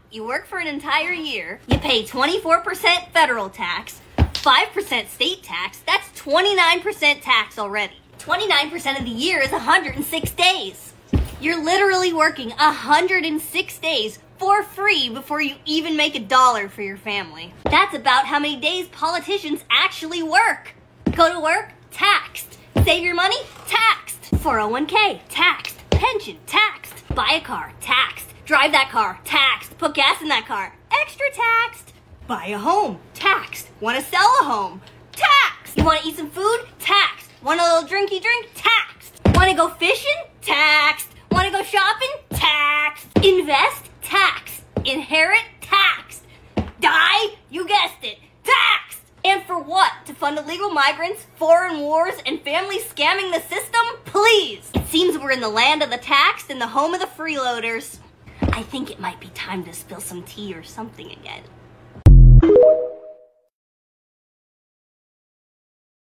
You work for an entire year, you pay 24% federal tax, 5% state tax, that's 29% tax already. 29% of the year is 106 days. You're literally working 106 days for free before you even make $1 for your family. That's about how many days politicians actually work. Go to work, taxed. Save your money, taxed. 401k, taxed. Pension, taxed. Buy a car, taxed. Drive that car, taxed. Put gas in that car, extra taxed. Buy a home, taxed. Want to sell a home, taxed. You want to eat some food, taxed. Want a little drinky drink, taxed. Want to go fishing, taxed. Want to go shopping, taxed. Invest, taxed. Inherit, taxed. Die, you guessed it, taxed. And for what? To fund illegal migrants, foreign wars, and families scamming the system? Please! It seems we're in the land of the taxed and the home of the freeloaders. I think it might be time to spill some tea or something again.